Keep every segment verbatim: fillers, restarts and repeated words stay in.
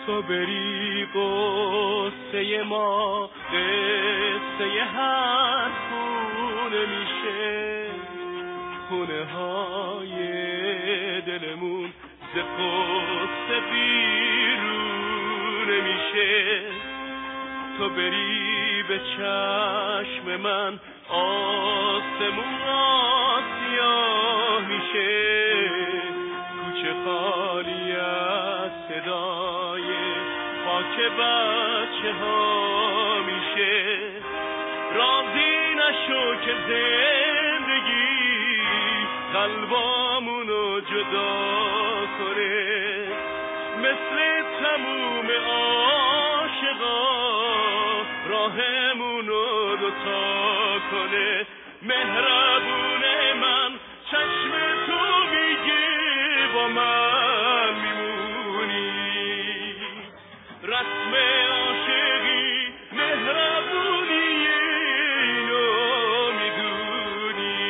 تو بری قصه ما قصه هر خونه میشه، خونه های دلمون ز قصه بیرون میشه. تو بری به چشم من آسمون آسیا میشه، کوچه خالی از صدای خاک بچه ها میشه. راضی نشو که زندگی قلبامونو جدا کنه، مثل تموم عاشقا راهمونو دوتا کنه. مهربون من چشم تو میگه با من میمونی، رسم عاشقی مهربونی اینو میدونی.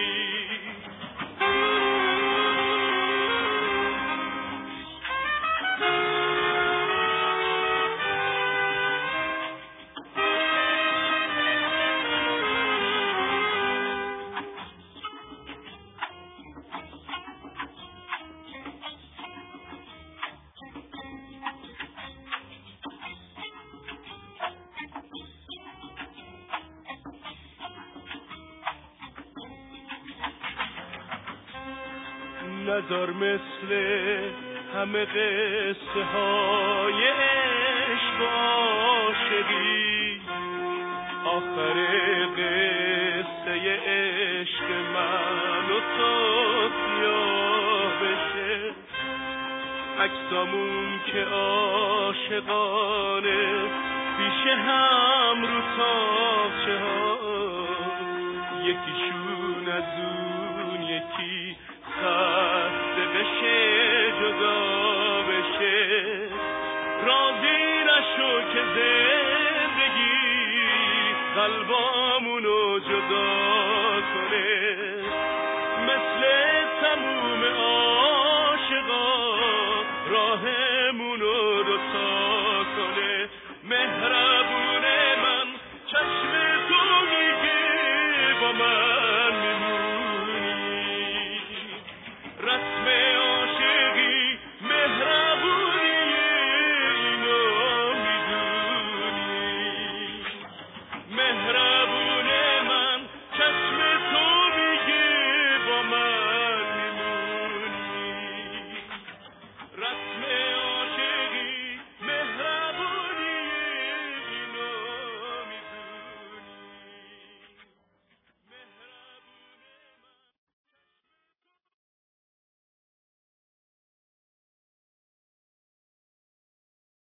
نذار مثل همه قصه های عشق عاشقی آخر قصه عشق من و تو سیاه بشه. عکسامون که عاشقانه پیش هم رو تاقچه ها، یکیشون از اون یکی خسته بشه جدا بشه. راضی نشو که زندگی قلبامونو جدا کنه، مثل تموم عاشقا راهمونو دوتا کنه. مهربون من چشم تو میگه با من